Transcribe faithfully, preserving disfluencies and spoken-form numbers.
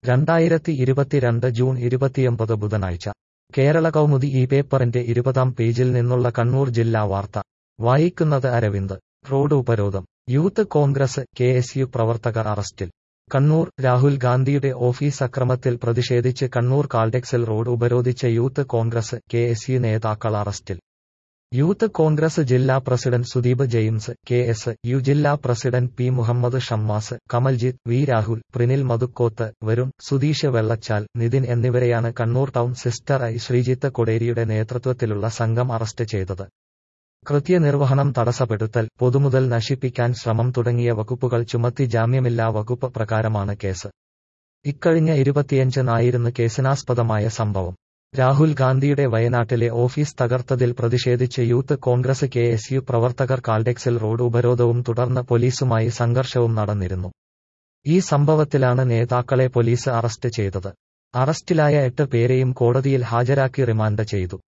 രണ്ടായിരത്തി ഇരുപത്തിരണ്ട് ജൂൺ ഇരുപത്തിയൊമ്പത് ബുധനാഴ്ച കേരള കൗമുദി ഈ പേപ്പറിന്റെ ഇരുപതാം പേജിൽ നിന്നുള്ള കണ്ണൂർ ജില്ലാ വാർത്ത വായിക്കുന്നത് അരവിന്ദ്. റോഡ് ഉപരോധം. Youth Congress K S U പ്രവർത്തകർ അറസ്റ്റിൽ. കണ്ണൂർ. രാഹുൽ ഗാന്ധിയുടെ ഓഫീസ് അക്രമത്തിൽ പ്രതിഷേധിച്ച് കണ്ണൂർ കാൾടെക്സിൽ റോഡ് ഉപരോധിച്ച youth Congress K S U നേതാക്കൾ അറസ്റ്റിൽ. യൂത്ത് കോൺഗ്രസ് ജില്ലാ president Sudeep James, K S U ജില്ലാ president P Muhammad Shammas, Kamaljith, V Rahul, Prinil Mathukkoth, Varun, Sudheesh Vellachal, Nithin എന്നിവരെയാണ് കണ്ണൂർ ടൗൺ സിസ്റ്റർ ഐ ശ്രീജിത്ത് കൊടേരിയുടെ നേതൃത്വത്തിലുള്ള സംഘം അറസ്റ്റ് ചെയ്തത്. കൃത്യനിർവഹണം തടസ്സപ്പെടുത്തൽ, പൊതുമുതൽ നശിപ്പിക്കാൻ ശ്രമം തുടങ്ങിയ വകുപ്പുകൾ ചുമത്തി ജാമ്യമില്ലാ വകുപ്പ് പ്രകാരമാണ് കേസ്. ഇക്കഴിഞ്ഞ ഇരുപത്തിയഞ്ചിനായിരുന്നു കേസിനാസ്പദമായ സംഭവം. രാഹുൽ ഗാന്ധിയുടെ വയനാട്ടിലെ ഓഫീസ് തകർത്തതിൽ പ്രതിഷേധിച്ച് youth Congress K S U പ്രവർത്തകർ കാൾടെക്സിൽ റോഡ് ഉപരോധവും തുടർന്ന് പോലീസുമായി സംഘർഷവും നടന്നിരുന്നു. ഈ സംഭവത്തിലാണ് നേതാക്കളെ പോലീസ് അറസ്റ്റ് ചെയ്തത്. അറസ്റ്റിലായ എട്ട് പേരെയും കോടതിയിൽ ഹാജരാക്കി റിമാൻഡ് ചെയ്തു.